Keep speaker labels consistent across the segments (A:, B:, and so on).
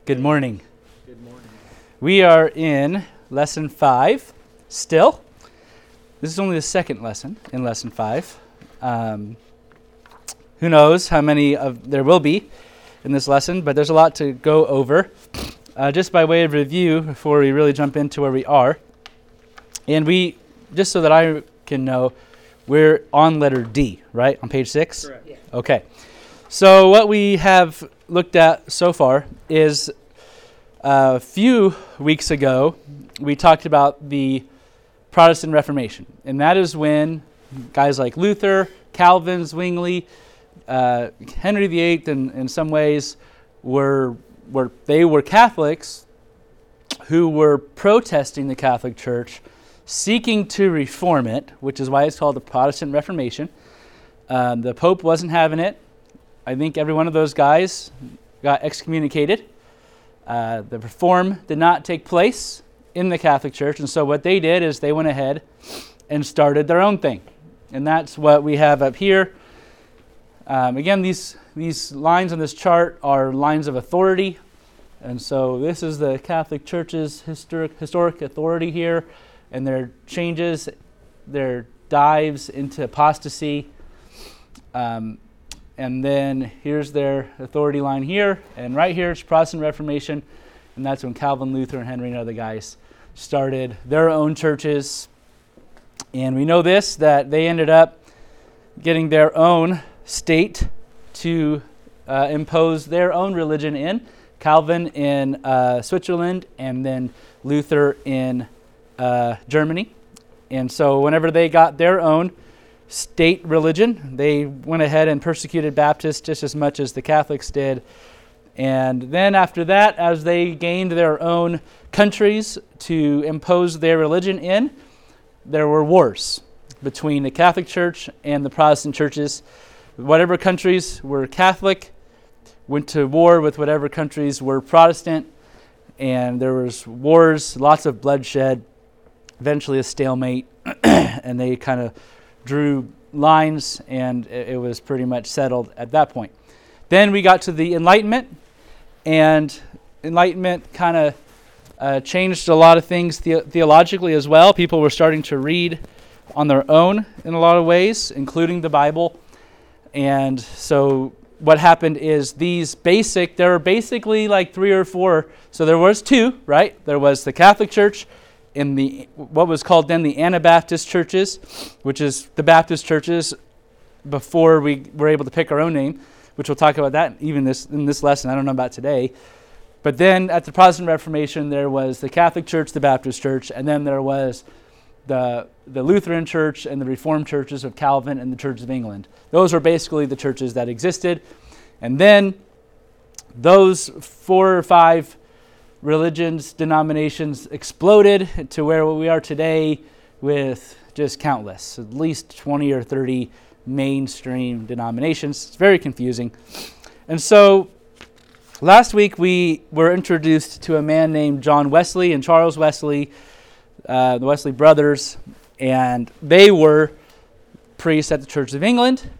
A: Good morning.
B: Good morning.
A: We are in Lesson 5 still. This is only the second lesson in Lesson 5. Who knows how many there will be in this lesson, but there's a lot to go over. Just by way of review, before we really jump into where we are, and just so that I can know, we're on letter D, right? On page 6?
B: Correct. Yeah.
A: Okay. So what we have looked at so far is a few weeks ago, we talked about the Protestant Reformation. And that is when guys like Luther, Calvin, Zwingli, Henry VIII, in some ways, were Catholics who were protesting the Catholic Church, seeking to reform it, which is why it's called the Protestant Reformation. The Pope wasn't having it. I think every one of those guys got excommunicated. The reform did not take place in the Catholic Church, and so what they did is they went ahead and started their own thing. And that's what we have up here. Again, these lines on this chart are lines of authority. And so this is the Catholic Church's historic authority here, and their changes, their dives into apostasy. And then here's their authority line here, and right here is Protestant Reformation, and that's when Calvin, Luther, and Henry and other guys started their own churches. And we know this, that they ended up getting their own state to impose their own religion in. Calvin in Switzerland, and then Luther in Germany. And so whenever they got their own state religion, they went ahead and persecuted Baptists just as much as the Catholics did. And then after that, as they gained their own countries to impose their religion in, there were wars between the Catholic Church and the Protestant churches. Whatever countries were Catholic went to war with whatever countries were Protestant, and there was wars, lots of bloodshed, eventually a stalemate, and they kind of drew lines, and it was pretty much settled at that point. Then we got to the Enlightenment, and Enlightenment kind of changed a lot of things theologically as well. People were starting to read on their own in a lot of ways, including the Bible. And so what happened is there were basically like 3 or 4. So there was 2, right? There was the Catholic Church in what was called then the Anabaptist churches, which is the Baptist churches before we were able to pick our own name, which we'll talk about that even in this lesson. I don't know about today. But then at the Protestant Reformation, there was the Catholic Church, the Baptist Church, and then there was the Lutheran Church and the Reformed churches of Calvin and the Church of England. Those were basically the churches that existed. And then those 4 or 5 religions, denominations exploded to where we are today with just countless, at least 20 or 30 mainstream denominations. It's very confusing. And so last week we were introduced to a man named John Wesley and Charles Wesley, the Wesley brothers, and they were priests at the Church of England,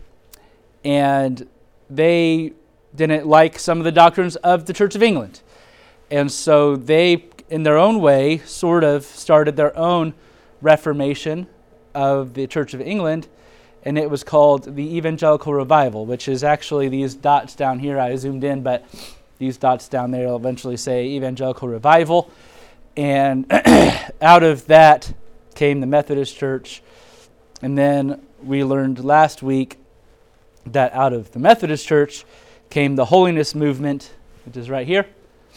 A: and they didn't like some of the doctrines of the Church of England. And so they, in their own way, sort of started their own reformation of the Church of England, and it was called the Evangelical Revival, which is actually these dots down here. I zoomed in, but these dots down there will eventually say Evangelical Revival. And out of that came the Methodist Church. And then we learned last week that out of the Methodist Church came the Holiness Movement, which is right here.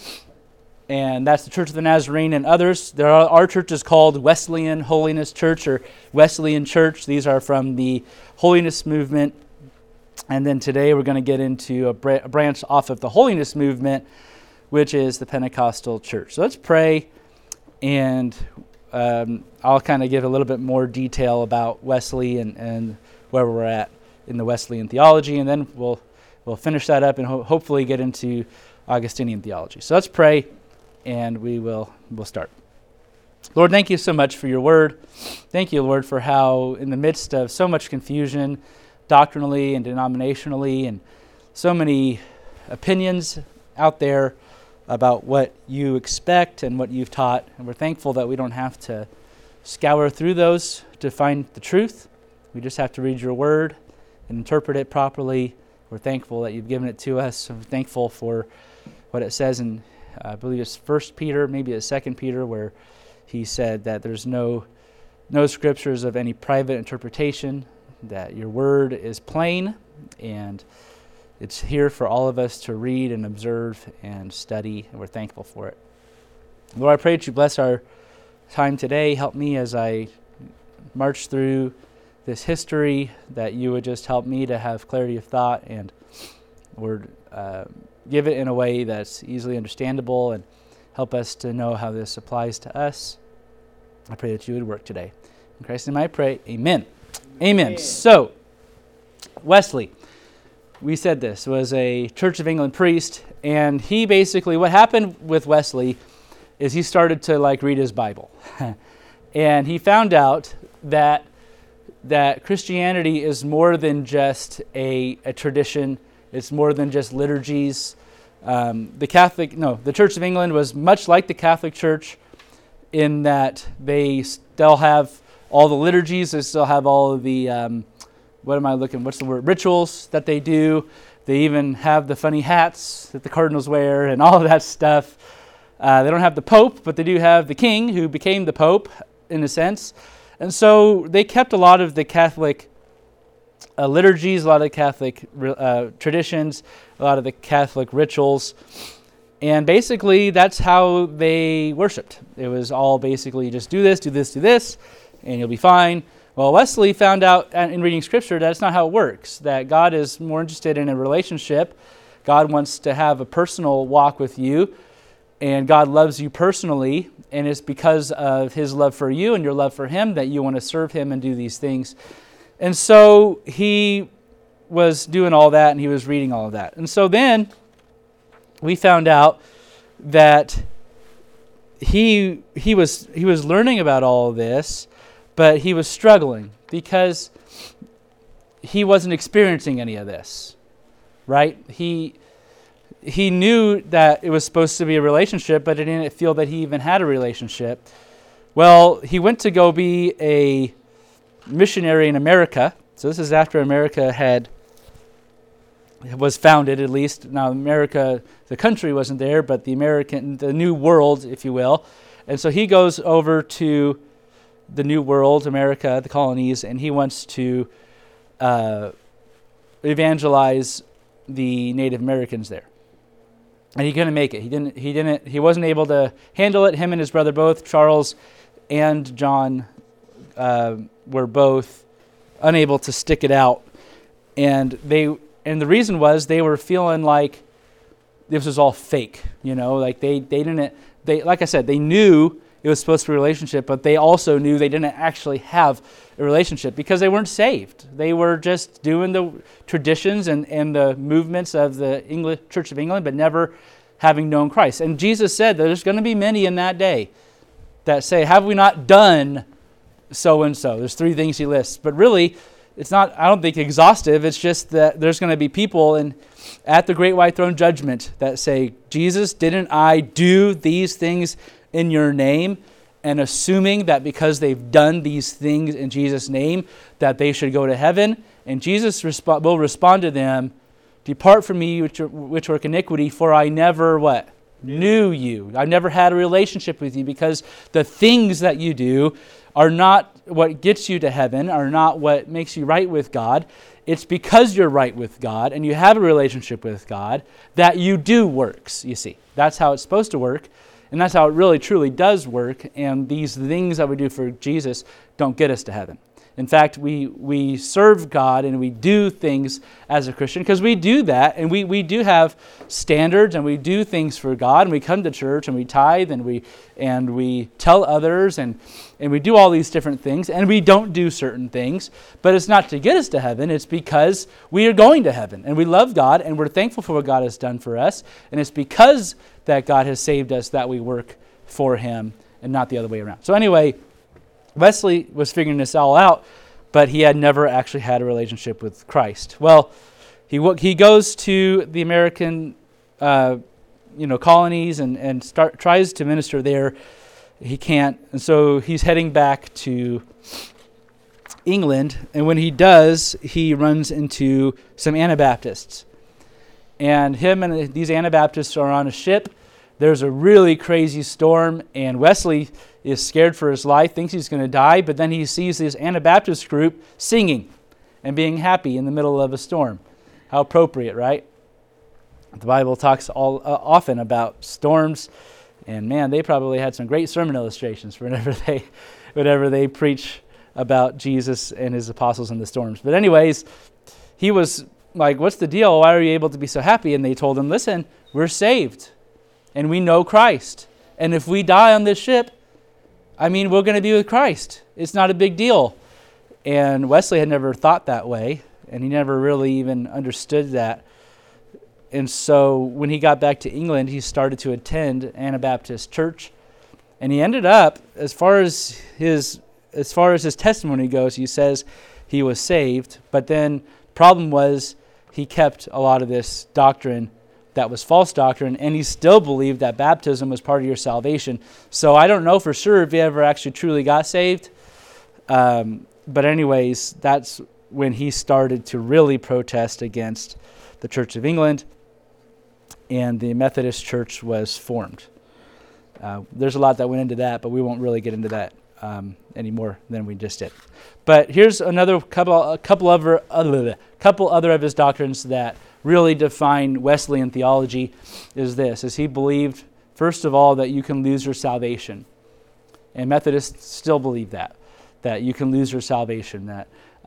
A: And that's the Church of the Nazarene and others. Our church is called Wesleyan Holiness Church or Wesleyan Church. These are from the Holiness Movement. And then today we're going to get into a branch off of the Holiness Movement, which is the Pentecostal Church. So let's pray, and I'll kind of give a little bit more detail about Wesley and where we're at in the Wesleyan theology, and then we'll finish that up and hopefully get into Augustinian theology. So let's pray, and we'll start. Lord, thank you so much for your word. Thank you, Lord, for how in the midst of so much confusion doctrinally and denominationally and so many opinions out there, about what you expect and what you've taught. And we're thankful that we don't have to scour through those to find the truth. We just have to read your word and interpret it properly. We're thankful that you've given it to us. I'm thankful for what it says in, I believe it's 1 Peter, maybe it's 2 Peter, where he said that there's no scriptures of any private interpretation, that your word is plain, and it's here for all of us to read and observe and study, and we're thankful for it. Lord, I pray that you bless our time today. Help me as I march through this history, that you would just help me to have clarity of thought and, Lord, give it in a way that's easily understandable and help us to know how this applies to us. I pray that you would work today. In Christ's name I pray, amen. Amen. So, Wesley, we said this, was a Church of England priest, and he basically, what happened with Wesley is he started to read his Bible. And he found out that Christianity is more than just a tradition. It's more than just liturgies. The Church of England was much like the Catholic Church in that they still have all the liturgies. They still have all of the, rituals that they do. They even have the funny hats that the cardinals wear and all of that stuff. They don't have the Pope, but they do have the King, who became the Pope, in a sense. And so they kept a lot of the Catholic liturgies, a lot of the Catholic traditions, a lot of the Catholic rituals. And basically, that's how they worshipped. It was all basically just do this, do this, do this, and you'll be fine. Well, Wesley found out in reading Scripture that it's not how it works, that God is more interested in a relationship. God wants to have a personal walk with you, and God loves you personally, and it's because of his love for you and your love for him that you want to serve him and do these things. And so he was doing all that, and he was reading all of that. And so then we found out that he was learning about all of this, but he was struggling because he wasn't experiencing any of this, right? He knew that it was supposed to be a relationship, but he didn't feel that he even had a relationship. Well, he went to go be a missionary in America. So this is after America was founded, at least. Now, America, the country wasn't there, but the New World, if you will. And so he goes over to the New World, America, the colonies, and he wants to evangelize the Native Americans there. And he couldn't make it. He wasn't able to handle it. Him and his brother both, Charles and John, were both unable to stick it out. And the reason was they were feeling like this was all fake, like they like I said, they knew it was supposed to be a relationship, but they also knew they didn't actually have a relationship because they weren't saved. They were just doing the traditions and the movements of the English Church of England, but never having known Christ. And Jesus said that there's going to be many in that day that say, have we not done so and so? There's 3 things he lists. But really, it's not, I don't think, exhaustive. It's just that there's going to be people at the great white throne judgment that say, Jesus, didn't I do these things in your name? And assuming that because they've done these things in Jesus' name, that they should go to heaven. And Jesus will respond to them, depart from me, which work iniquity, for I never, what? Knew you. I never had a relationship with you, because the things that you do are not what gets you to heaven, are not what makes you right with God. It's because you're right with God and you have a relationship with God that you do works, you see. That's how it's supposed to work. And that's how it really, truly does work. And these things that we do for Jesus don't get us to heaven. In fact, we serve God and we do things as a Christian because we do that, and we do have standards and we do things for God, and we come to church and we tithe and we tell others and we do all these different things, and we don't do certain things. But it's not to get us to heaven. It's because we are going to heaven and we love God and we're thankful for what God has done for us. And it's because that God has saved us that we work for Him and not the other way around. So anyway, Wesley was figuring this all out, but he had never actually had a relationship with Christ. Well, he goes to the American colonies and tries to minister there. He can't, and so he's heading back to England. And when he does, he runs into some Anabaptists. And him and these Anabaptists are on a ship. There's a really crazy storm, and Wesley is scared for his life, thinks he's going to die, but then he sees this Anabaptist group singing and being happy in the middle of a storm. How appropriate, right? The Bible talks often about storms, and man, they probably had some great sermon illustrations whenever they preach about Jesus and his apostles in the storms. But anyways, he was like, what's the deal? Why are you able to be so happy? And they told him, listen, we're saved, and we know Christ. And if we die on this ship, we're going to be with Christ. It's not a big deal. And Wesley had never thought that way, and he never really even understood that. And so when he got back to England, he started to attend Anabaptist church. And he ended up, as far as his testimony goes, he says he was saved. But then problem was he kept a lot of this doctrine that was false doctrine, and he still believed that baptism was part of your salvation. So I don't know for sure if he ever actually truly got saved. But anyways, that's when he started to really protest against the Church of England, and the Methodist Church was formed. There's a lot that went into that, but we won't really get into that any more than we just did. But here's another couple other of his doctrines that really define Wesleyan theology. Is he believed, first of all, that you can lose your salvation, and Methodists still believe that you can lose your salvation. That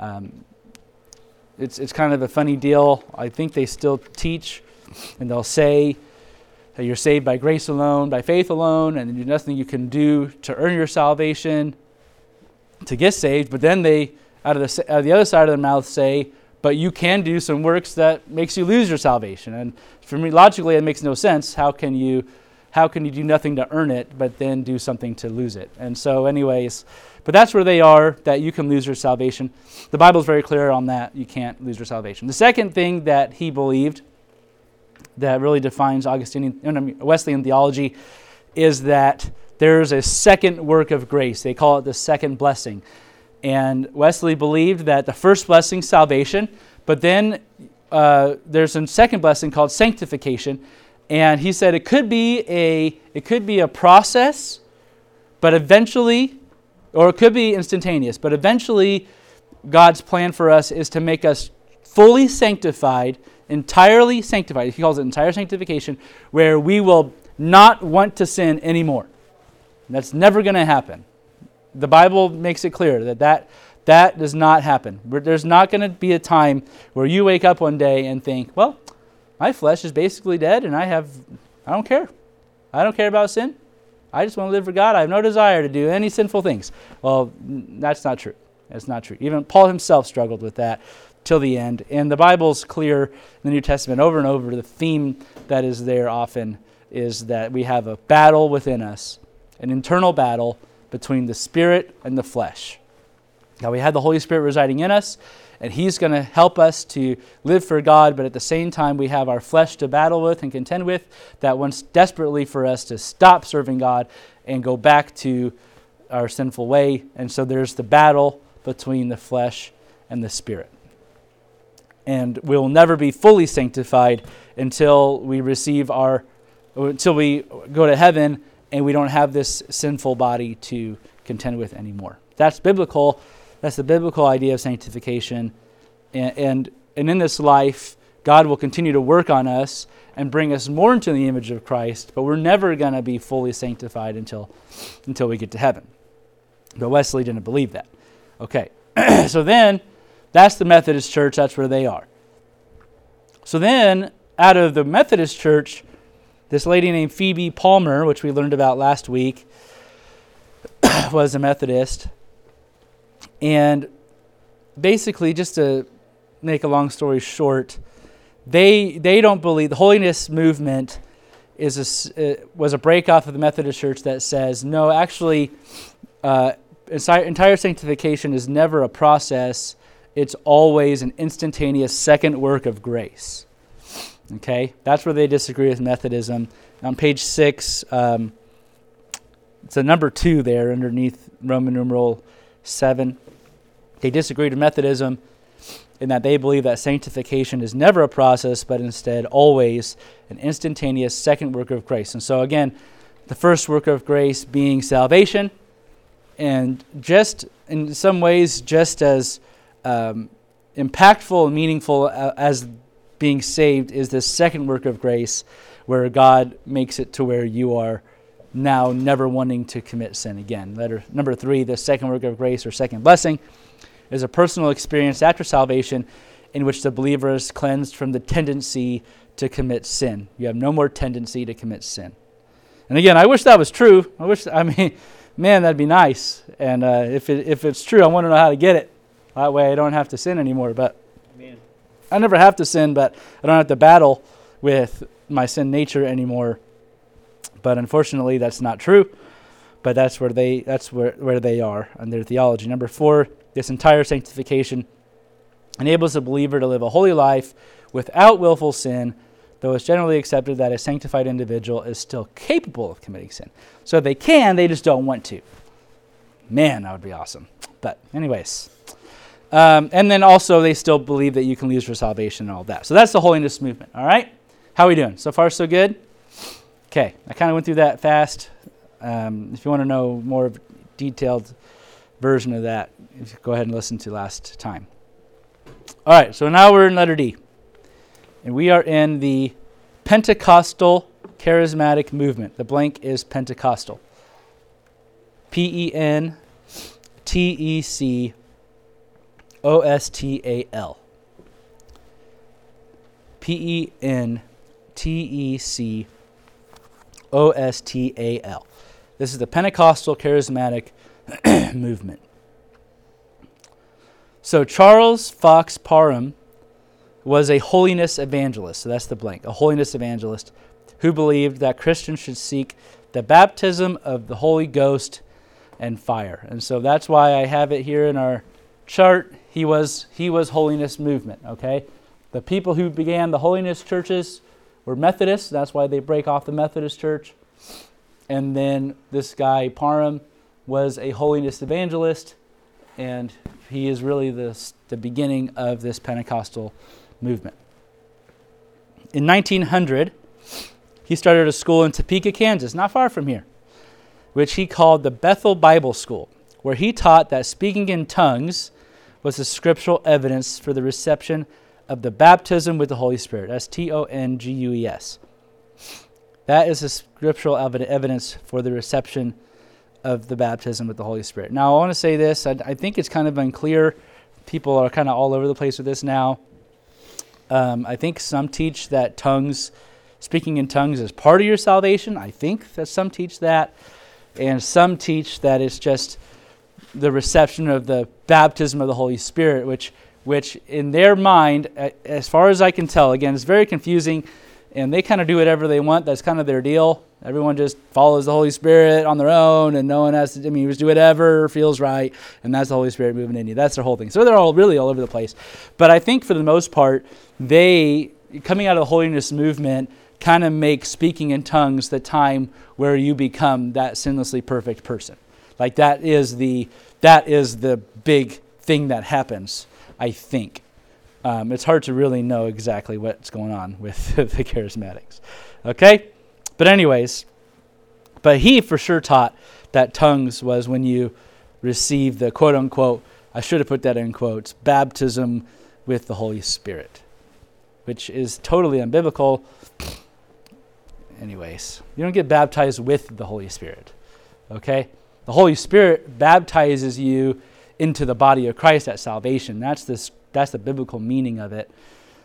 A: it's kind of a funny deal. I think they still teach, and they'll say that you're saved by grace alone, by faith alone, and there's nothing you can do to earn your salvation to get saved. But then they, out of the other side of their mouth, say, but you can do some works that makes you lose your salvation. And for me, logically, it makes no sense. How can you do nothing to earn it, but then do something to lose it? And so anyways, but that's where they are, that you can lose your salvation. The Bible is very clear on that. You can't lose your salvation. The second thing that he believed that really defines Wesleyan theology is that there's a second work of grace. They call it the second blessing. And Wesley believed that the first blessing, salvation, but then there's a second blessing called sanctification. And he said it could be a process, but eventually, or it could be instantaneous, but eventually God's plan for us is to make us fully sanctified, entirely sanctified. He calls it entire sanctification, where we will not want to sin anymore. That's never going to happen. The Bible makes it clear that does not happen. There's not going to be a time where you wake up one day and think, well, my flesh is basically dead, and I don't care. I don't care about sin. I just want to live for God. I have no desire to do any sinful things. Well, that's not true. That's not true. Even Paul himself struggled with that till the end. And the Bible's clear in the New Testament over and over. The theme that is there often is that we have a battle within us, an internal battle between the spirit and the flesh. Now, we have the Holy Spirit residing in us, and He's going to help us to live for God, but at the same time, we have our flesh to battle with and contend with that wants desperately for us to stop serving God and go back to our sinful way. And so there's the battle between the flesh and the spirit. And we'll never be fully sanctified until we until we go to heaven and we don't have this sinful body to contend with anymore. That's biblical. That's the biblical idea of sanctification. And in this life, God will continue to work on us and bring us more into the image of Christ, but we're never going to be fully sanctified until we get to heaven. But Wesley didn't believe that. Okay, so then that's the Methodist Church. That's where they are. So then, out of the Methodist Church, this lady named Phoebe Palmer, which we learned about last week, was a Methodist. And basically, just to make a long story short, they don't believe the holiness movement was a break off of the Methodist Church that says, no, actually, entire sanctification is never a process. It's always an instantaneous second work of grace. Okay, that's where they disagree with Methodism. On page 6, it's a number 2 there underneath Roman numeral 7. They disagree with Methodism in that they believe that sanctification is never a process, but instead always an instantaneous second work of grace. And so again, the first work of grace being salvation, and just in some ways just as impactful and meaningful as being saved is the second work of grace, where God makes it to where you are now never wanting to commit sin again. Number 3, the second work of grace or second blessing is a personal experience after salvation in which the believer is cleansed from the tendency to commit sin. You have no more tendency to commit sin. And again, I wish that was true. Man, that'd be nice. And if it's true, I want to know how to get it. That way I don't have to sin anymore. But Amen. I never have to sin, but I don't have to battle with my sin nature anymore. But unfortunately, that's not true. But that's where they are in their theology. Number 4, this entire sanctification enables a believer to live a holy life without willful sin, though it's generally accepted that a sanctified individual is still capable of committing sin. So they can, they just don't want to. Man, that would be awesome. But anyways. And then also they still believe that you can lose your salvation and all that. So that's the holiness movement, all right? How are we doing? So far, so good? Okay, I kind of went through that fast. If you want to know more of a detailed version of that, go ahead and listen to last time. All right, so now we're in letter D. And we are in the Pentecostal charismatic movement. The blank is Pentecostal. Pentecostal. Pentecostal. This is the Pentecostal charismatic movement. So Charles Fox Parham was a holiness evangelist. So that's the blank. A holiness evangelist who believed that Christians should seek the baptism of the Holy Ghost and fire. And so that's why I have it here in our chart. He was holiness movement, okay? The people who began the holiness churches were Methodists. That's why they break off the Methodist church. And then this guy, Parham, was a holiness evangelist, and he is really the beginning of this Pentecostal movement. In 1900, he started a school in Topeka, Kansas, not far from here, which he called the Bethel Bible School, where he taught that speaking in tongues was the scriptural evidence for the reception of the baptism with the Holy Spirit. That's Tongues. That is the scriptural evidence for the reception of the baptism with the Holy Spirit. Now, I want to say this. I think it's kind of unclear. People are kind of all over the place with this now. I think some teach that speaking in tongues is part of your salvation. I think that some teach that. And some teach that it's just the reception of the baptism of the Holy Spirit, which in their mind, as far as I can tell, again, it's very confusing, and they kind of do whatever they want. That's kind of their deal. Everyone just follows the Holy Spirit on their own, and no one has to, just do whatever feels right, and that's the Holy Spirit moving in you. That's their whole thing. So they're all really all over the place. But I think for the most part, they, coming out of the holiness movement, kind of make speaking in tongues the time where you become that sinlessly perfect person. Like that is the big thing that happens, I think. It's hard to really know exactly what's going on with the charismatics. Okay? But anyways, he for sure taught that tongues was when you receive the quote-unquote, I should have put that in quotes, baptism with the Holy Spirit, which is totally unbiblical. Anyways, you don't get baptized with the Holy Spirit. Okay? The Holy Spirit baptizes you into the body of Christ at salvation. That's the biblical meaning of it.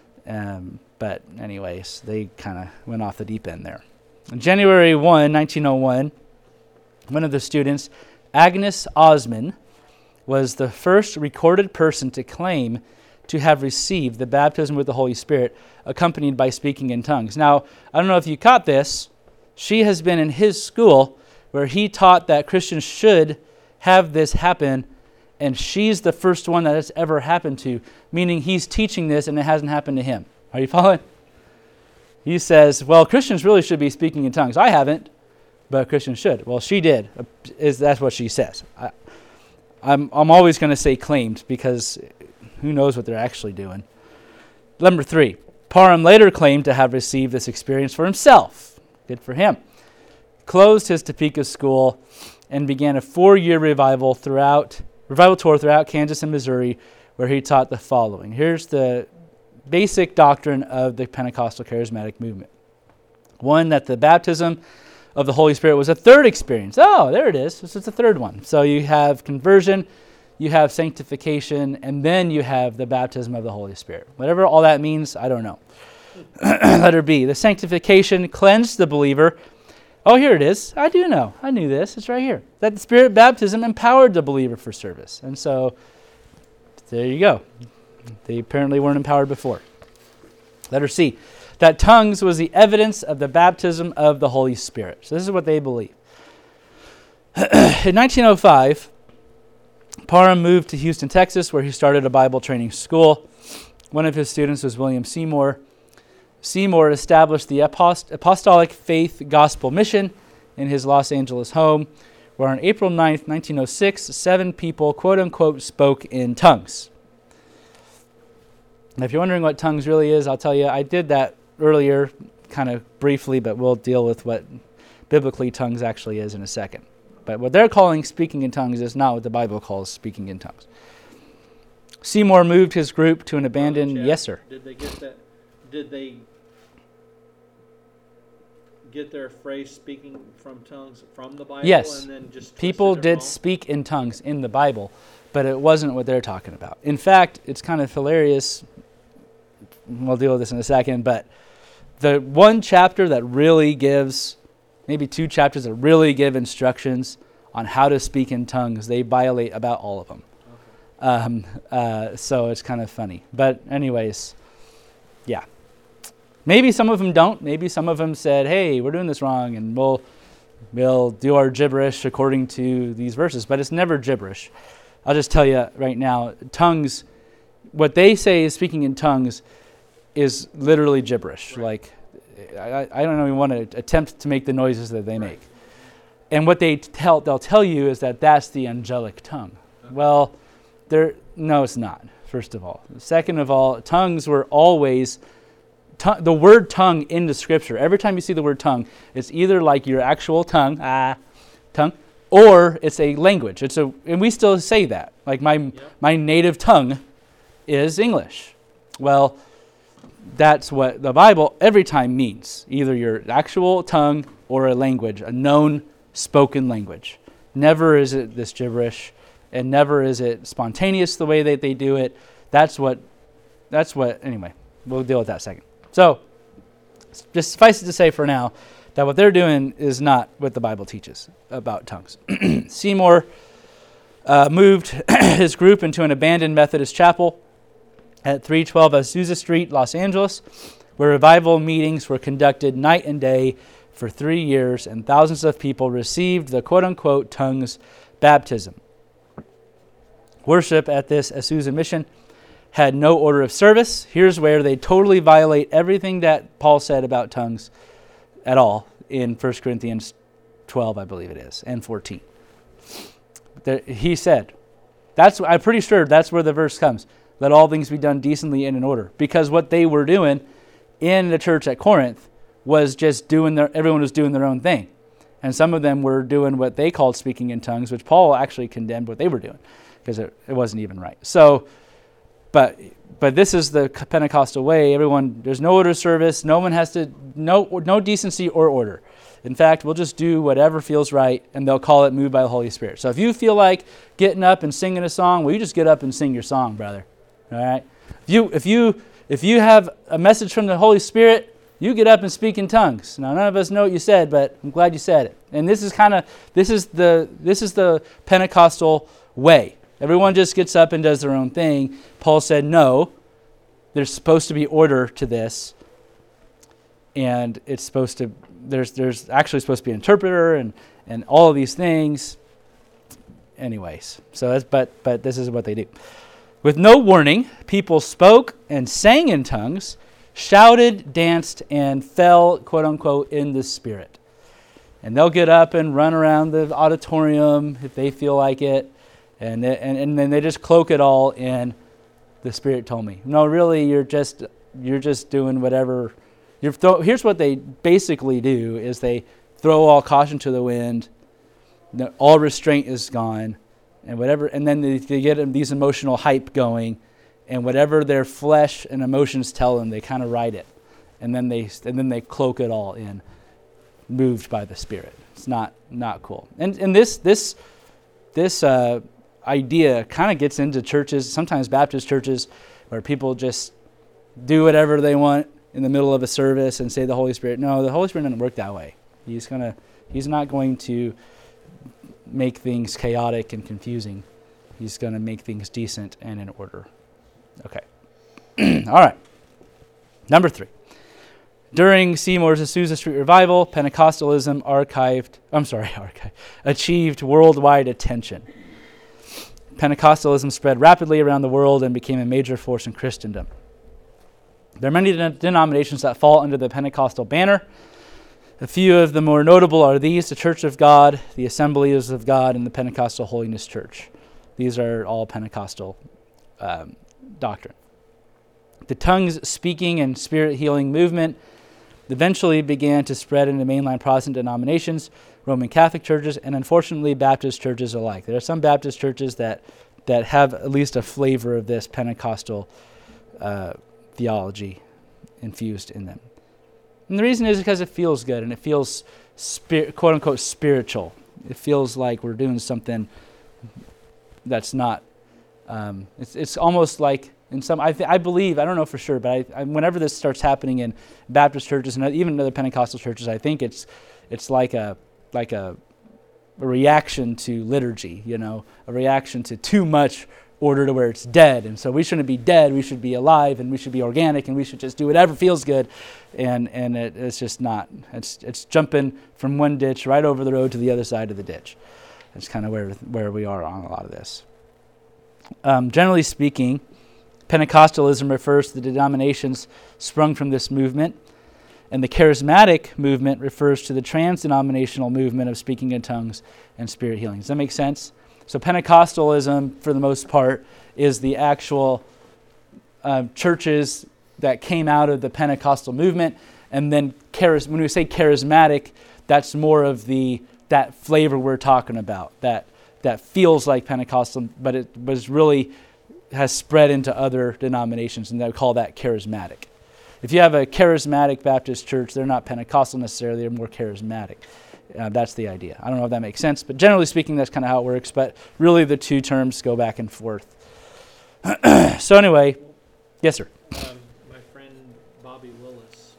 A: But anyways, they kind of went off the deep end there. On January 1, 1901, one of the students, Agnes Osman, was the first recorded person to claim to have received the baptism with the Holy Spirit, accompanied by speaking in tongues. Now, I don't know if you caught this. She has been in his school where he taught that Christians should have this happen, and she's the first one that it's ever happened to, meaning he's teaching this and it hasn't happened to him. Are you following? He says, well, Christians really should be speaking in tongues. I haven't, but Christians should. Well, she did. That's what she says. I'm always going to say claimed, because who knows what they're actually doing. Number 3, Parham later claimed to have received this experience for himself. Good for him. Closed his Topeka school and began a 4-year revival tour throughout Kansas and Missouri, where he taught the following. Here's the basic doctrine of the Pentecostal charismatic movement. 1, that the baptism of the Holy Spirit was a third experience. Oh, there it is. This is the third one. So you have conversion, you have sanctification, and then you have the baptism of the Holy Spirit. Whatever all that means, I don't know. Letter B, the sanctification cleansed the believer. Oh, here it is. I do know. I knew this. It's right here. That the Spirit baptism empowered the believer for service. And so, there you go. They apparently weren't empowered before. Letter C, that tongues was the evidence of the baptism of the Holy Spirit. So this is what they believe. In 1905, Parham moved to Houston, Texas, where he started a Bible training school. One of his students was William Seymour. Seymour established the Apostolic Faith Gospel Mission in his Los Angeles home, where on April 9th, 1906, 7 people, quote-unquote, spoke in tongues. Now, if you're wondering what tongues really is, I'll tell you, I did that earlier, kind of briefly, but we'll deal with what biblically tongues actually is in a second. But what they're calling speaking in tongues is not what the Bible calls speaking in tongues. Seymour moved his group to an abandoned... Yes, sir.
B: Did they get that? Did they get their phrase speaking from tongues from the Bible?
A: Yes.
B: And then just
A: people did speak in tongues in the Bible, but it wasn't what they're talking about. In fact, it's kind of hilarious. We'll deal with this in a second, but the one chapter that really gives, maybe 2 chapters that really give instructions on how to speak in tongues, they violate about all of them. Okay. So it's kind of funny. But anyways, yeah. Maybe some of them don't. Maybe some of them said, hey, we're doing this wrong, and we'll do our gibberish according to these verses. But it's never gibberish. I'll just tell you right now, tongues, what they say is speaking in tongues is literally gibberish. Right. Like, I don't even want to attempt to make the noises that they make. And what they'll tell you is that that's the angelic tongue. Okay. Well, no, it's not, first of all. Second of all, tongues were always... the word tongue in the Scripture, every time you see the word tongue, it's either like your actual tongue, or it's a language. And we still say that. Like my native tongue is English. Well, that's what the Bible every time means. Either your actual tongue or a language, a known spoken language. Never is it this gibberish, and never is it spontaneous the way that they do it. That's what, anyway, we'll deal with that second. So, just suffice it to say for now that what they're doing is not what the Bible teaches about tongues. Seymour moved his group into an abandoned Methodist chapel at 312 Azusa Street, Los Angeles, where revival meetings were conducted night and day for 3 years, and thousands of people received the quote-unquote tongues baptism. Worship at this Azusa mission had no order of service. Here's where they totally violate everything that Paul said about tongues at all in 1 Corinthians 12, I believe it is, and 14. He said, I'm pretty sure that's where the verse comes, let all things be done decently and in order. Because what they were doing in the church at Corinth was just everyone was doing their own thing. And some of them were doing what they called speaking in tongues, which Paul actually condemned what they were doing, because it wasn't even right. So, But this is the Pentecostal way. There's no order of service. No one has to, no decency or order. In fact, we'll just do whatever feels right, and they'll call it moved by the Holy Spirit. So if you feel like getting up and singing a song, well, you just get up and sing your song, brother. All right. If you have a message from the Holy Spirit, you get up and speak in tongues. Now, none of us know what you said, but I'm glad you said it. And this is the Pentecostal way. Everyone just gets up and does their own thing. Paul said, no, there's supposed to be order to this. And there's actually supposed to be an interpreter and all of these things. Anyways, but this is what they do. With no warning, people spoke and sang in tongues shouted, danced, and fell, quote unquote, in the Spirit. And they'll get up and run around the auditorium if they feel like it, and then they just cloak it all in the Spirit told me. No, really, you're just doing whatever. Here's what they basically do: is they throw all caution to the wind, all restraint is gone, and whatever, and then they get these emotional hype going, and whatever their flesh and emotions tell them, they kind of ride it, and then they cloak it all in, moved by the Spirit. It's not cool. And this idea kind of gets into churches, sometimes Baptist churches, where people just do whatever they want in the middle of a service and say the Holy Spirit. No, the Holy Spirit doesn't work that way. He's not going to make things chaotic and confusing. He's going to make things decent and in order. Okay. All right. Number 3. During Seymour's Azusa Street Revival, Pentecostalism achieved worldwide attention. Pentecostalism spread rapidly around the world and became a major force in Christendom. There are many denominations that fall under the Pentecostal banner. A few of the more notable are these: the Church of God, the Assemblies of God, and the Pentecostal Holiness Church. These are all Pentecostal doctrine. The tongues speaking and spirit healing movement eventually began to spread into mainline Protestant denominations, Roman Catholic churches, and unfortunately Baptist churches alike. There are some Baptist churches that have at least a flavor of this Pentecostal theology infused in them. And the reason is because it feels good and it feels quote unquote spiritual. It feels like we're doing something that's not. It's almost like in some. I believe, I don't know for sure, but whenever this starts happening in Baptist churches and even other Pentecostal churches, I think it's like a reaction to liturgy. A reaction to too much order to where it's dead. And so we shouldn't be dead. We should be alive, and we should be organic, and we should just do whatever feels good. And it's just not. It's jumping from one ditch right over the road to the other side of the ditch. That's kind of where we are on a lot of this. Generally speaking, Pentecostalism refers to the denominations sprung from this movement, and the charismatic movement refers to the trans-denominational movement of speaking in tongues and spirit healing. Does that make sense? So Pentecostalism, for the most part, is the actual churches that came out of the Pentecostal movement, and then when we say charismatic, that's more of that flavor we're talking about, that feels like Pentecostal, but it really has spread into other denominations, and they call that charismatic. If you have a charismatic Baptist church, they're not Pentecostal necessarily, they're more charismatic. That's the idea. I don't know if that makes sense, but generally speaking, that's kind of how it works. But really, the two terms go back and forth. So anyway, yes, sir.
B: My friend Bobby Willis.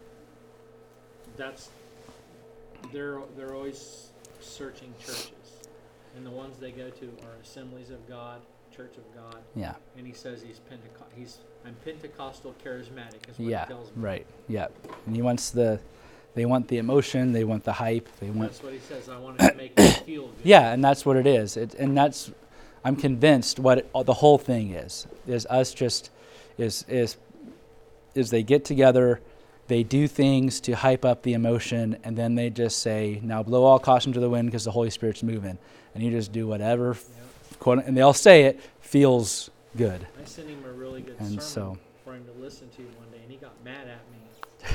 B: They're always searching churches, and the ones they go to are Assemblies of God, Church of God.
A: Yeah.
B: And he says I'm Pentecostal charismatic. Is what he tells me. Right.
A: Yeah. And he wants They want the emotion. They want the hype.
B: That's what he says. I want it to make them feel good.
A: Yeah, and that's what it is. I'm convinced what the whole thing is us just is they get together, they do things to hype up the emotion, and then they just say, now blow all caution to the wind because the Holy Spirit's moving, and you just do whatever, and they all say it feels good.
B: I sent him a really good
A: sermon
B: for him to listen to one day, and he got mad at me.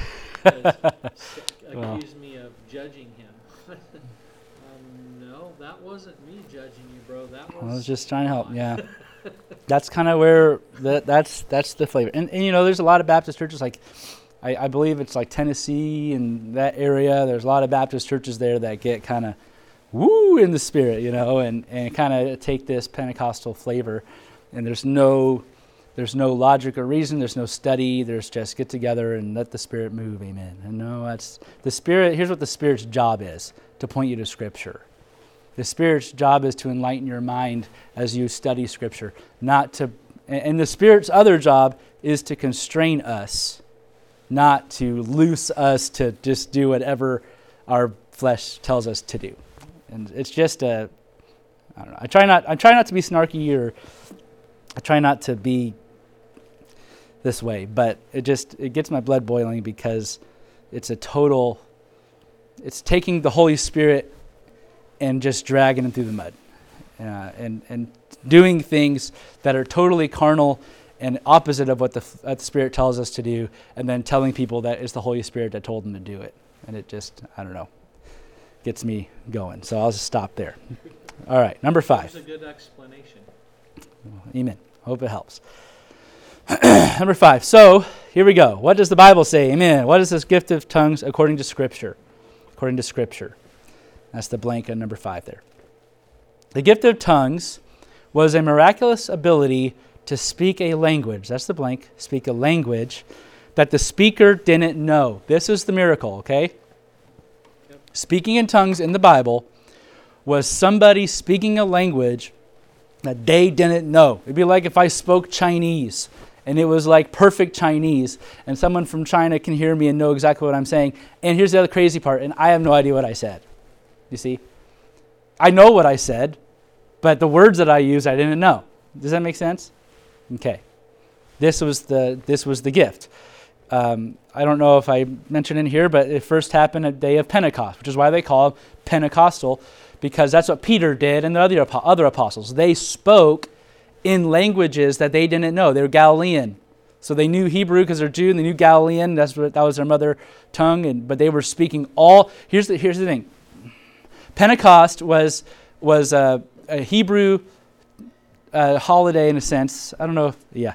B: Accused me of judging him. No, that wasn't me judging you, bro.
A: I was just trying to help. Yeah, that's kind of where that's the flavor. And there's a lot of Baptist churches. Like I believe it's like Tennessee and that area. There's a lot of Baptist churches there that get kind of woo in the spirit, and kind of take this Pentecostal flavor. And there's no logic or reason. There's no study. There's just get together and let the Spirit move. Amen. And no, that's the Spirit. Here's what the Spirit's job is: to point you to Scripture. The Spirit's job is to enlighten your mind as you study Scripture, and the Spirit's other job is to constrain us, not to loose us to just do whatever our flesh tells us to do. And it's just I don't know. I try not to be snarky, or I try not to be this way, but it gets my blood boiling because it's taking the Holy Spirit and just dragging him through the mud, and doing things that are totally carnal and opposite of what the Spirit tells us to do, and then telling people that it's the Holy Spirit that told them to do it. And it just, I don't know, gets me going. So I'll just stop there. All right, number 5.
B: That's a good explanation.
A: Amen. Hope it helps. Number 5. So here we go. What does the Bible say? Amen. What is this gift of tongues according to Scripture? According to Scripture. That's the blank on number 5 there. The gift of tongues was a miraculous ability to speak a language. That's the blank. Speak a language that the speaker didn't know. This is the miracle, okay?
B: Yep.
A: Speaking in tongues in the Bible was somebody speaking a language that they didn't know. It'd be like if I spoke Chinese and it was like perfect Chinese and someone from China can hear me and know exactly what I'm saying. And here's the other crazy part, and I have no idea what I said. You see? I know what I said, but the words that I used I didn't know. Does that make sense? Okay. This was the gift. I don't know if I mentioned in here, but it first happened at the day of Pentecost, which is why they call it Pentecostal, because that's what Peter did and the other apostles. They spoke in languages that they didn't know. They were Galilean. So they knew Hebrew because they're Jew, and they knew Galilean. That was their mother tongue, but they were speaking all. Here's the thing. Pentecost was a Hebrew holiday in a sense. I don't know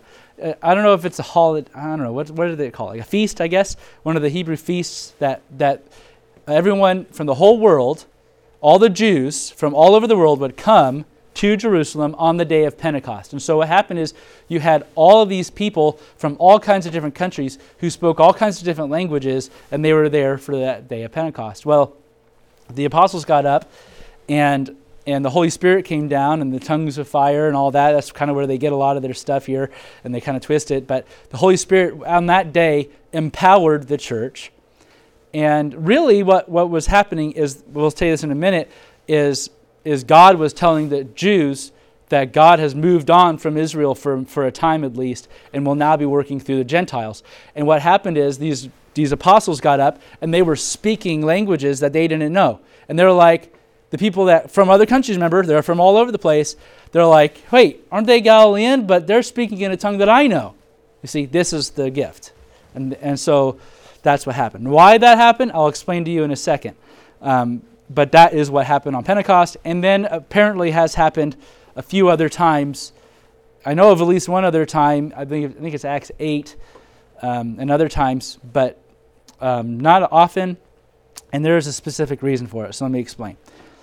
A: if it's a holiday. I don't know. What do they call it? Like a feast, I guess. One of the Hebrew feasts that everyone from the whole world, all the Jews from all over the world would come to Jerusalem on the day of Pentecost. And so what happened is you had all of these people from all kinds of different countries who spoke all kinds of different languages, and they were there for that day of Pentecost. Well, the apostles got up, and the Holy Spirit came down, and the tongues of fire and all that. That's kind of where they get a lot of their stuff here, and they kind of twist it. But the Holy Spirit on that day empowered the church. And really what was happening is, we'll say this in a minute, is God was telling the Jews that God has moved on from Israel for a time at least, and will now be working through the Gentiles. And what happened is these apostles got up, and they were speaking languages that they didn't know. And they're like, the people that from other countries, remember, they're from all over the place. They're like, wait, aren't they Galilean? But they're speaking in a tongue that I know. You see, this is the gift. And so that's what happened. Why that happened, I'll explain to you in a second. But that is what happened on Pentecost, and then apparently has happened a few other times. I know of at least one other time. I think it's Acts 8, and other times, but not often. And there is a specific reason for it. So let me explain.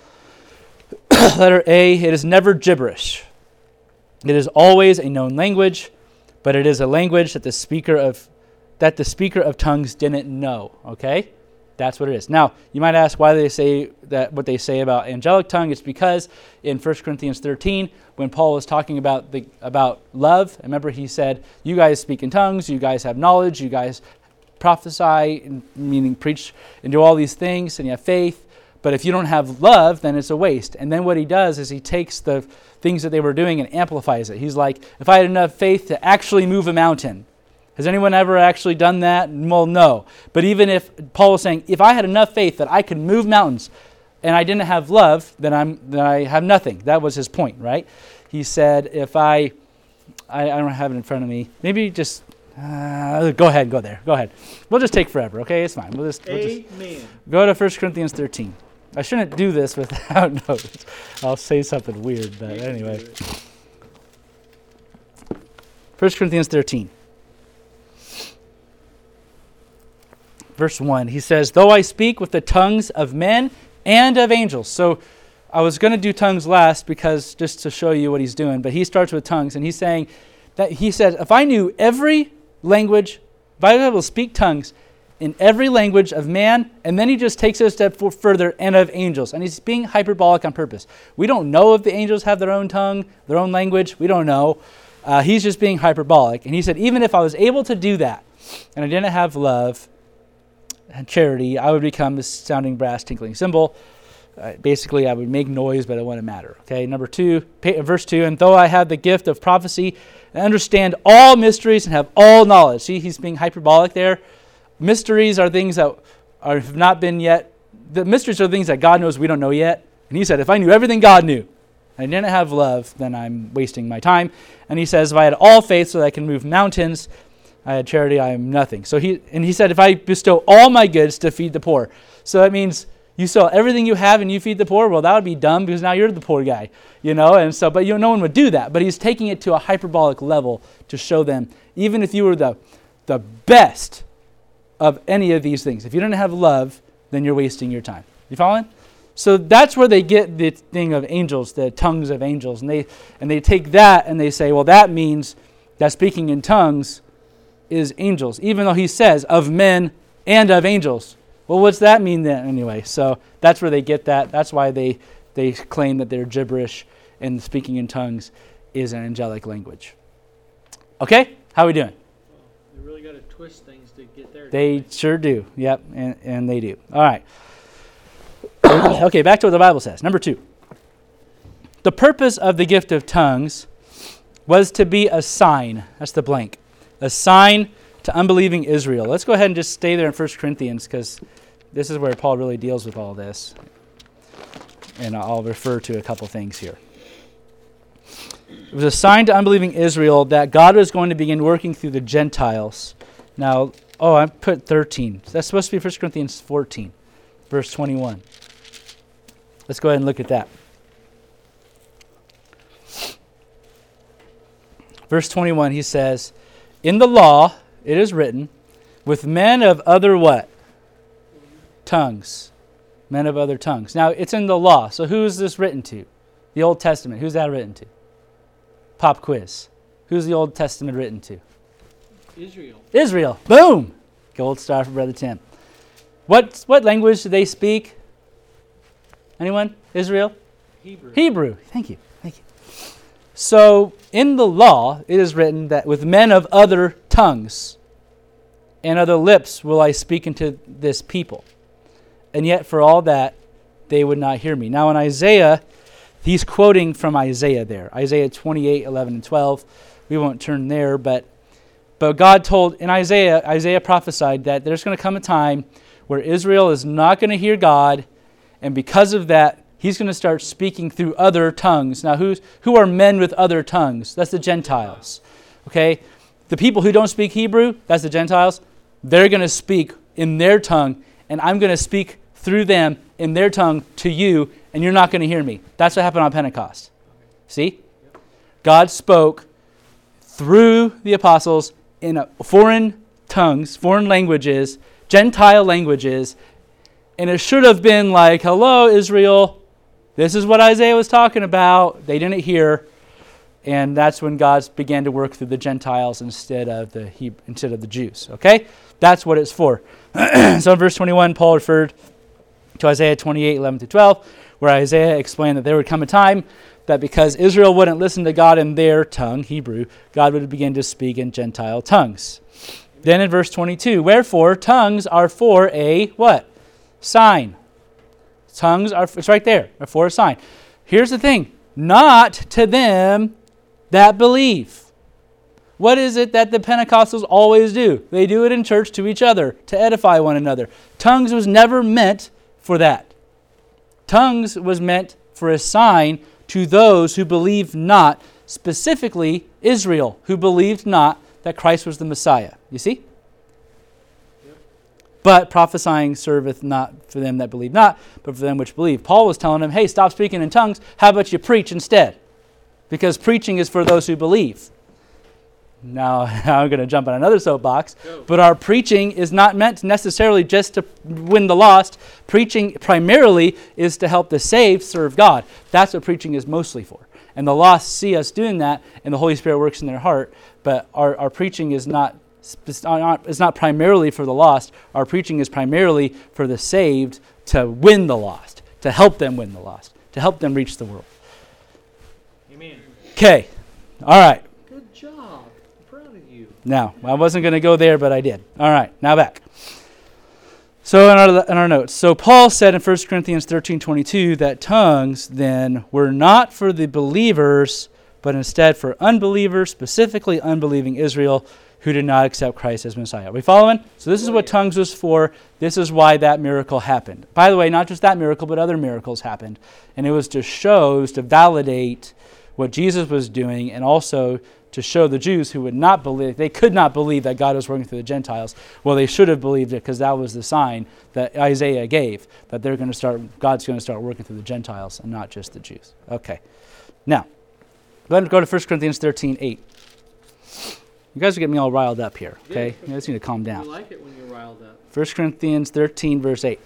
A: Letter A, it is never gibberish. It is always a known language, but it is a language that the speaker of tongues didn't know. Okay? That's what it is. Now, you might ask why they say that what they say about angelic tongue. It's because in 1 Corinthians 13, when Paul was talking about love, remember he said, you guys speak in tongues, you guys have knowledge, you guys prophesy, meaning preach and do all these things, and you have faith. But if you don't have love, then it's a waste. And then what he does is he takes the things that they were doing and amplifies it. He's like, if I had enough faith to actually move a mountain, has anyone ever actually done that? Well, no. But even if Paul was saying, if I had enough faith that I could move mountains and I didn't have love, then I have nothing. That was his point, right? He said, if I don't have it in front of me. Maybe just go ahead and go there. Go ahead. We'll just take forever, okay? It's fine. We'll just go to 1 Corinthians 13. I shouldn't do this without notes. I'll say something weird, but anyway. 1 Corinthians 13. Verse 1, he says, though I speak with the tongues of men and of angels. So I was going to do tongues last because just to show you what he's doing, but he starts with tongues, and he's saying that he said, if I knew every language, if I was able to speak tongues in every language of man, and then he just takes it a step further, and of angels. And he's being hyperbolic on purpose. We don't know if the angels have their own tongue, their own language. We don't know. He's just being hyperbolic. And he said, even if I was able to do that, and I didn't have love and charity, I would become a sounding brass, tinkling cymbal. Basically, I would make noise, but it wouldn't matter. Okay, number 2, verse 2, and though I have the gift of prophecy and understand all mysteries and have all knowledge. See, he's being hyperbolic there. Mysteries are things that have not been yet. The mysteries are things that God knows we don't know yet. And he said, if I knew everything God knew, and I didn't have love, then I'm wasting my time. And he says, if I had all faith so that I can move mountains, I had charity, I am nothing. So he said, if I bestow all my goods to feed the poor. So that means you sell everything you have and you feed the poor. Well, that would be dumb because now you're the poor guy, And so, but no one would do that. But he's taking it to a hyperbolic level to show them, even if you were the best of any of these things, if you don't have love, then you're wasting your time. You following? So that's where they get the thing of angels, the tongues of angels, and they take that and they say, well, that means that speaking in tongues is angels, even though he says of men and of angels. Well, what's that mean then anyway? So that's where they get that. That's why they claim that they're gibberish and speaking in tongues is an angelic language. Okay? How are we doing?
B: Well, they really got to twist things to get there.
A: They sure do. Yep, and they do. All right. Okay, back to what the Bible says. Number 2. The purpose of the gift of tongues was to be a sign. That's the blank. A sign to unbelieving Israel. Let's go ahead and just stay there in 1 Corinthians because this is where Paul really deals with all this. And I'll refer to a couple things here. It was a sign to unbelieving Israel that God was going to begin working through the Gentiles. Now, I put 13. That's supposed to be 1 Corinthians 14, verse 21. Let's go ahead and look at that. Verse 21, he says, in the law, it is written, with men of other what? Tongues. Men of other tongues. Now, it's in the law. So who is this written to? The Old Testament. Who's that written to? Pop quiz. Who's the Old Testament written to? Israel. Boom! Gold star for Brother Tim. What language do they speak? Anyone? Israel? Hebrew. Thank you. So, in the law, it is written that with men of other tongues and other lips will I speak unto this people. And yet, for all that, they would not hear me. Now, in Isaiah, he's quoting from Isaiah there. Isaiah 28, 11, and 12. We won't turn there, but God told, in Isaiah prophesied that there's going to come a time where Israel is not going to hear God, and because of that, he's going to start speaking through other tongues. Now, who are men with other tongues? That's the Gentiles. Okay? The people who don't speak Hebrew, that's the Gentiles. They're going to speak in their tongue, and I'm going to speak through them in their tongue to you, and you're not going to hear me. That's what happened on Pentecost. See? God spoke through the apostles in foreign tongues, foreign languages, Gentile languages, and it should have been like, hello, Israel. This is what Isaiah was talking about. They didn't hear. And that's when God began to work through the Gentiles instead of the Jews. Okay? That's what it's for. So in verse 21, Paul referred to Isaiah 28, 11 to 12, where Isaiah explained that there would come a time that because Israel wouldn't listen to God in their tongue, Hebrew, God would begin to speak in Gentile tongues. Then in verse 22, wherefore tongues are for a what? Sign. Tongues are, it's right there, are for a sign. Here's the thing, not to them that believe. What is it that the Pentecostals always do? They do it in church to each other, to edify one another. Tongues was never meant for that. Tongues was meant for a sign to those who believe not, specifically Israel, who believed not that Christ was the Messiah. You see? But prophesying serveth not for them that believe not, but for them which believe. Paul was telling them, hey, stop speaking in tongues. How about you preach instead? Because preaching is for those who believe. Now, I'm going to jump on another soapbox. But our preaching is not meant necessarily just to win the lost. Preaching primarily is to help the saved serve God. That's what preaching is mostly for. And the lost see us doing that, and the Holy Spirit works in their heart. But our preaching is not primarily for the lost. Our preaching is primarily for the saved to win the lost, to help them win the lost, to help them reach the world.
B: Amen.
A: Okay. All right.
B: Good job. I'm proud of you.
A: Now, I wasn't going to go there, but I did. All right. Now back. So in our notes, so Paul said in 1 Corinthians 13:22 that tongues then were not for the believers, but instead for unbelievers, specifically unbelieving Israel, who did not accept Christ as Messiah. Are we following? So this is what tongues was for. This is why that miracle happened. By the way, not just that miracle, but other miracles happened. And it was to show, it was to validate what Jesus was doing, and also to show the Jews who would not believe, they could not believe that God was working through the Gentiles. Well, they should have believed it, because that was the sign that Isaiah gave, that God's going to start working through the Gentiles and not just the Jews. Okay. Now, let's go to 1 Corinthians 13:8. You guys are getting me all riled up here, okay? You guys need to calm down.
B: I like it when you're riled up.
A: 1 Corinthians 13, verse 8.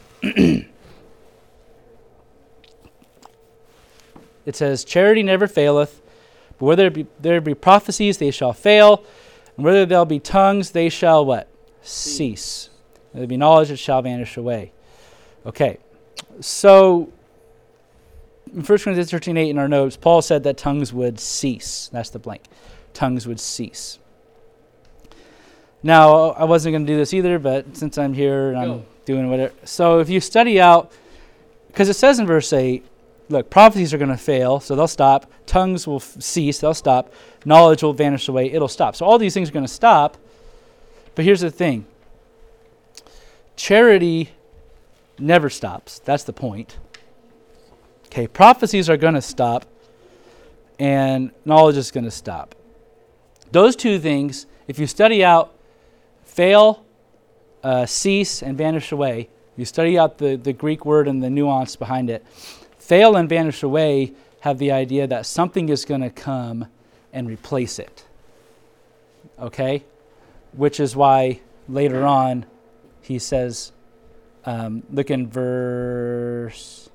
A: It says, charity never faileth, but whether there be prophecies, they shall fail, and whether there be tongues, they shall what? Cease. Whether there be knowledge, it shall vanish away. Okay, so in 1 Corinthians 13:8 in our notes, Paul said that tongues would cease. That's the blank. Tongues would cease. Now, I wasn't going to do this either, but since I'm here and I'm doing whatever. So if you study out, because it says in verse 8, look, prophecies are going to fail, so they'll stop. Tongues will cease, they'll stop. Knowledge will vanish away, it'll stop. So all these things are going to stop. But here's the thing. Charity never stops. That's the point. Okay, prophecies are going to stop, and knowledge is going to stop. Those two things, if you study out fail, cease, and vanish away, you study out the Greek word and the nuance behind it, fail and vanish away have the idea that something is going to come and replace it. Okay? Which is why later on he says, look in verse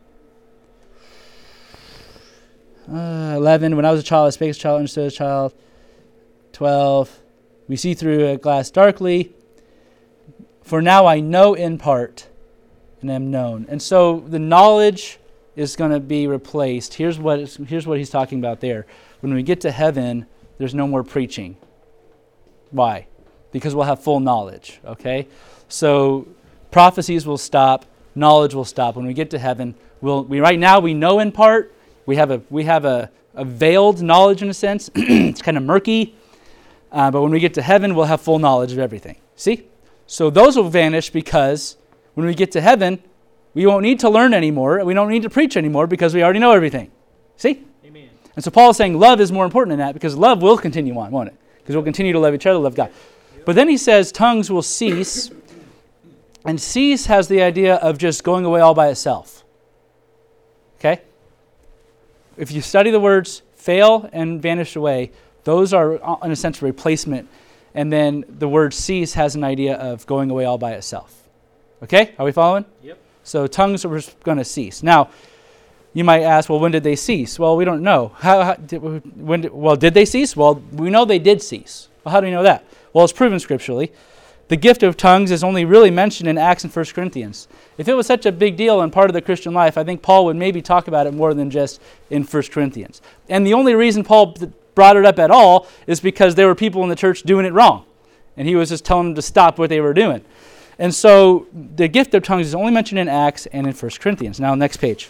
A: 11, when I was a child, I spake as a child, understood as a child. 12, we see through a glass darkly. For now I know in part and am known. And so the knowledge is going to be replaced. Here's what he's talking about there. When we get to heaven, there's no more preaching. Why? Because we'll have full knowledge. Okay? So prophecies will stop. Knowledge will stop. When we get to heaven, right now we know in part. We have a veiled knowledge in a sense. It's kind of murky. But when we get to heaven, we'll have full knowledge of everything. See? So those will vanish because when we get to heaven, we won't need to learn anymore. We don't need to preach anymore because we already know everything. See?
B: Amen.
A: And so Paul is saying love is more important than that, because love will continue on, won't it? Because we'll continue to love each other, love God. But then he says tongues will cease. And cease has the idea of just going away all by itself. Okay? If you study the words fail and vanish away, those are, in a sense, a replacement. And then the word cease has an idea of going away all by itself. Okay? Are we following?
B: Yep.
A: So tongues are going to cease. Now, you might ask, well, when did they cease? Well, we don't know. Did they cease? Well, we know they did cease. Well, how do we know that? Well, it's proven scripturally. The gift of tongues is only really mentioned in Acts and 1 Corinthians. If it was such a big deal and part of the Christian life, I think Paul would maybe talk about it more than just in 1 Corinthians. And the only reason Paul brought it up at all is because there were people in the church doing it wrong. And he was just telling them to stop what they were doing. And so the gift of tongues is only mentioned in Acts and in 1 Corinthians. Now, next page.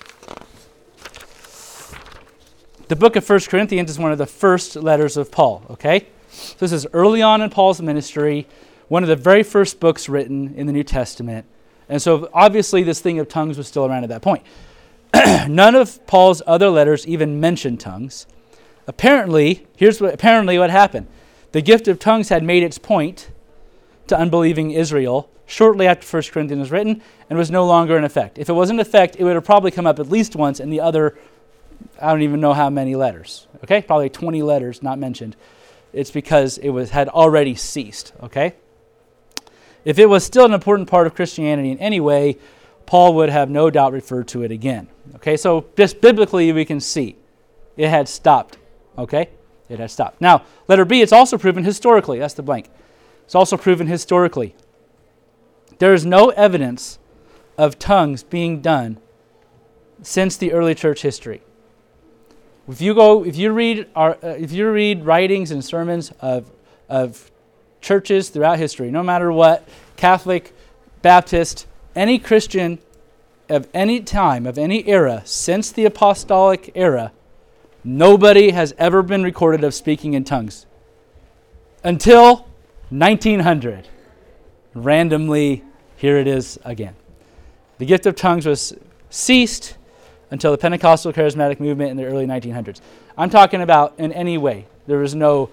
A: The book of 1 Corinthians is one of the first letters of Paul, okay? So this is early on in Paul's ministry, one of the very first books written in the New Testament. And so obviously this thing of tongues was still around at that point. None of Paul's other letters even mention tongues. Apparently what happened. The gift of tongues had made its point to unbelieving Israel shortly after 1 Corinthians was written and was no longer in effect. If it was in effect, it would have probably come up at least once in the other, I don't even know how many letters. Okay? Probably 20 letters not mentioned. It's because it had already ceased. Okay? If it was still an important part of Christianity in any way, Paul would have no doubt referred to it again. Okay? So just biblically we can see it had stopped. Okay? It has stopped. Now, letter B, it's also proven historically. That's the blank. It's also proven historically. There is no evidence of tongues being done since the early church history. If you read writings and sermons of churches throughout history, no matter what, Catholic, Baptist, any Christian of any time, of any era, since the apostolic era, nobody has ever been recorded of speaking in tongues. Until 1900. Randomly, here it is again. The gift of tongues was ceased until the Pentecostal charismatic movement in the early 1900s. I'm talking about in any way. There was no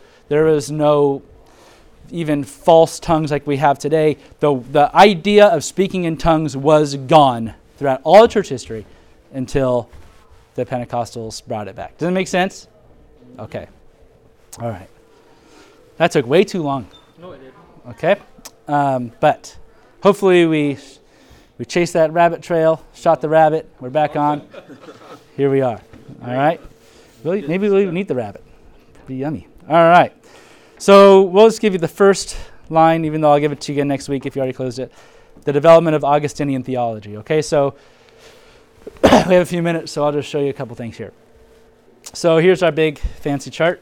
A: even false tongues like we have today. The idea of speaking in tongues was gone throughout all of church history until the Pentecostals brought it back. Does that make sense? Okay. All right. That took way too long.
B: No, it didn't.
A: Okay. But hopefully we chased that rabbit trail, shot the rabbit. We're back on. Here we are. All right. Maybe we'll even eat the rabbit. It'd be yummy. All right. So we'll just give you the first line, even though I'll give it to you again next week if you already closed it. The development of Augustinian theology. Okay, so we have a few minutes, so I'll just show you a couple things here. So here's our big fancy chart.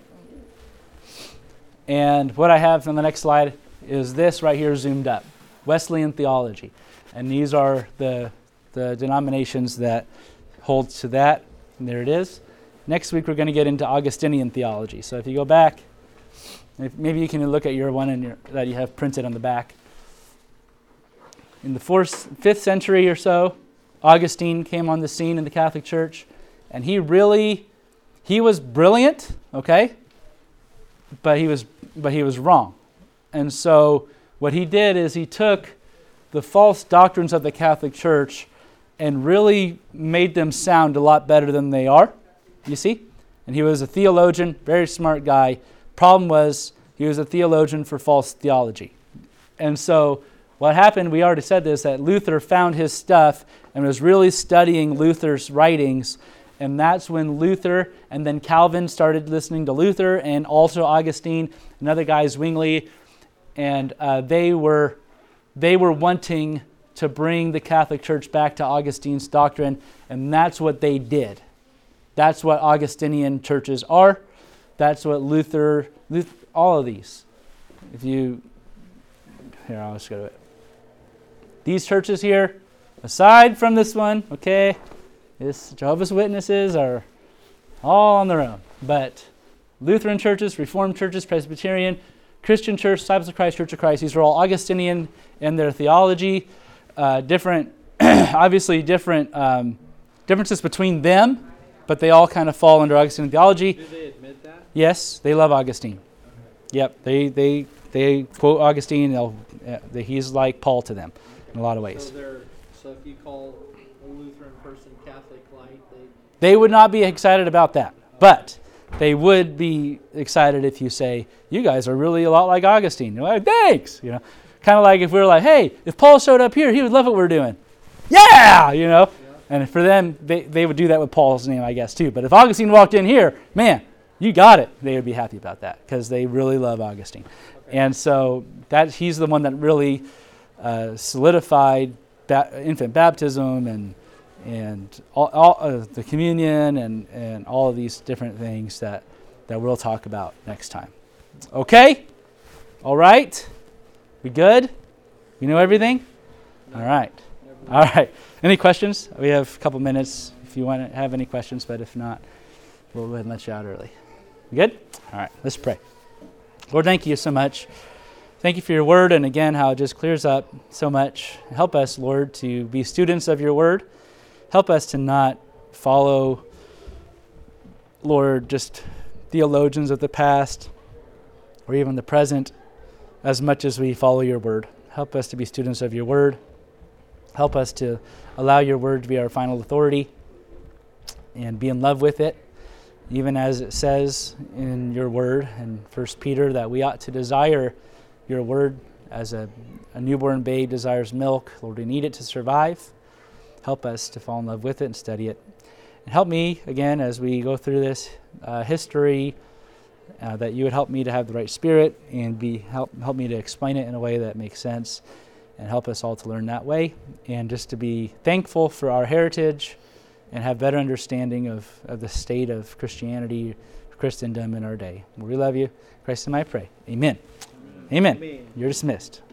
A: And what I have on the next slide is this right here zoomed up. Wesleyan theology. And these are the denominations that hold to that. And there it is. Next week we're going to get into Augustinian theology. So if you go back, maybe you can look at your one that you have printed on the back. In the 5th century or so, Augustine came on the scene in the Catholic Church, and he was brilliant, okay? But he was wrong. And so what he did is he took the false doctrines of the Catholic Church and really made them sound a lot better than they are, you see? And he was a theologian, very smart guy. Problem was, he was a theologian for false theology. And so what happened, we already said this, that Luther found his stuff and was really studying Luther's writings. And that's when Luther and then Calvin started listening to Luther, and also Augustine, another guy, Zwingli. And they were wanting to bring the Catholic Church back to Augustine's doctrine, and that's what they did. That's what Augustinian churches are. That's what Luther, all of these. Here, I'll just go to it. These churches here, aside from this one, okay, Jehovah's Witnesses are all on their own. But Lutheran churches, Reformed churches, Presbyterian, Christian Church, Disciples of Christ, Church of Christ, these are all Augustinian in their theology. Obviously different differences between them, but they all kind of fall under Augustinian theology.
B: Do they admit that?
A: Yes, they love Augustine. Yep, they quote Augustine. He's like Paul to them in a lot of ways.
B: So if you call a Lutheran person Catholic light,
A: they would not be excited about that, but they would be excited if you say, you guys are really a lot like Augustine. You're like, thanks! You know, kind of like if we were like, hey, if Paul showed up here, he would love what we're doing. Yeah! You know? Yeah. And for them, they would do that with Paul's name, I guess, too. But if Augustine walked in here, man, you got it. They would be happy about that because they really love Augustine. Okay. And so he's the one that really solidified infant baptism and all the communion and all of these different things that we'll talk about next time. Okay? All right? We good? We know everything? All right. All right. Any questions? We have a couple minutes if you want to have any questions, but if not, we'll go ahead and let you out early. We good? All right. Let's pray. Lord, thank you so much. Thank you for your word, and again, how it just clears up so much. Help us, Lord, to be students of your word. Help us to not follow, Lord, just theologians of the past or even the present as much as we follow your word. Help us to be students of your word. Help us to allow your word to be our final authority and be in love with it, even as it says in your word in 1 Peter that we ought to desire your word as a newborn babe desires milk. Lord, we need it to survive. Help us to fall in love with it and study it. And help me, again, as we go through this history, that you would help me to have the right spirit and help me to explain it in a way that makes sense, and help us all to learn that way, and just to be thankful for our heritage and have better understanding of the state of Christianity, Christendom in our day. We love you. In Christ's name I pray. Amen. Amen. You're dismissed.